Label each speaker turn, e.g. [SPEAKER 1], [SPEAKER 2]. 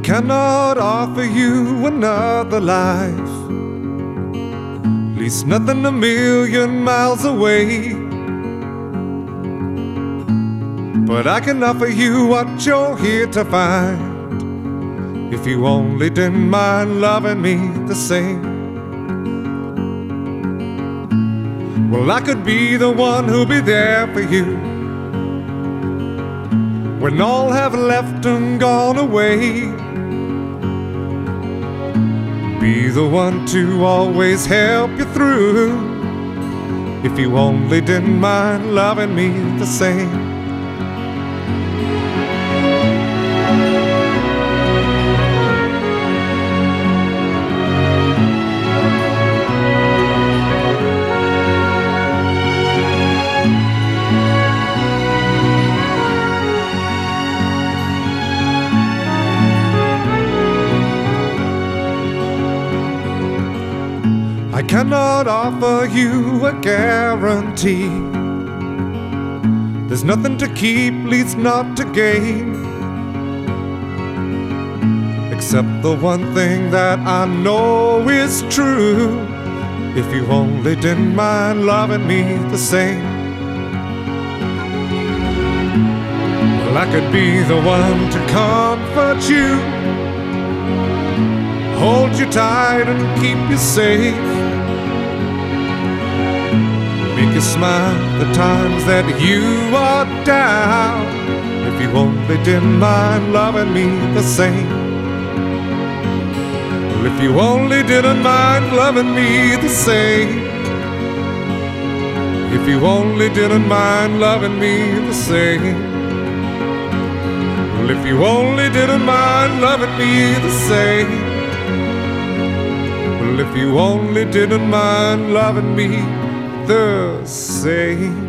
[SPEAKER 1] cannot offer you another life, at least nothing a million miles away. But I can offer you what you're here to find, if you only didn't mind loving me the same. Well, I could be the one who'll be there for you when all have left and gone away. Be the one to always help you through, if you only didn't mind loving me the same. I cannot offer you a guarantee. There's nothing to keep, least not to gain, except the one thing that I know is true, if you only didn't mind loving me the same. Well, I could be the one to comfort you, hold you tight and keep you safe, make you smile the times that you are down, if you only didn't mind loving me the same. Well, if you only didn't mind loving me the same, if you only didn't mind loving me the same. Well, if you only didn't mind loving me the same. Well, if you only didn't mind loving me the same.